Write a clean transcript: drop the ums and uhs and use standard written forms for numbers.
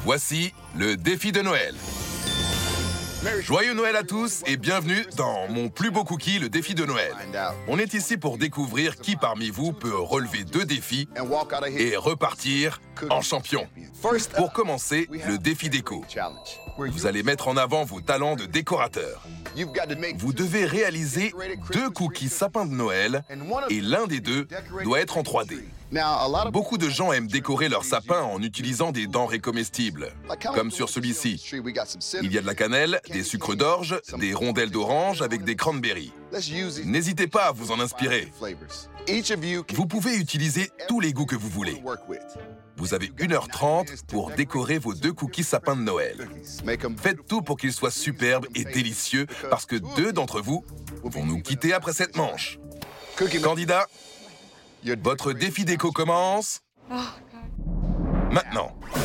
Voici le défi de Noël. Joyeux Noël à tous et bienvenue dans mon plus beau cookie, le défi de Noël. On est ici pour découvrir qui parmi vous peut relever 2 défis et repartir en champion. Pour commencer, le défi déco. Vous allez mettre en avant vos talents de décorateur. Vous devez réaliser 2 cookies sapins de Noël et l'un des 2 doit être en 3D. Beaucoup de gens aiment décorer leur sapin en utilisant des denrées comestibles, comme sur celui-ci. Il y a de la cannelle, des sucres d'orge, des rondelles d'orange avec des cranberries. N'hésitez pas à vous en inspirer. Vous pouvez utiliser tous les goûts que vous voulez. Vous avez 1h30 pour décorer vos 2 cookies sapins de Noël. Faites tout pour qu'ils soient superbes et délicieux parce que 2 d'entre vous vont nous quitter après cette manche. Candidats, votre défi déco commence maintenant.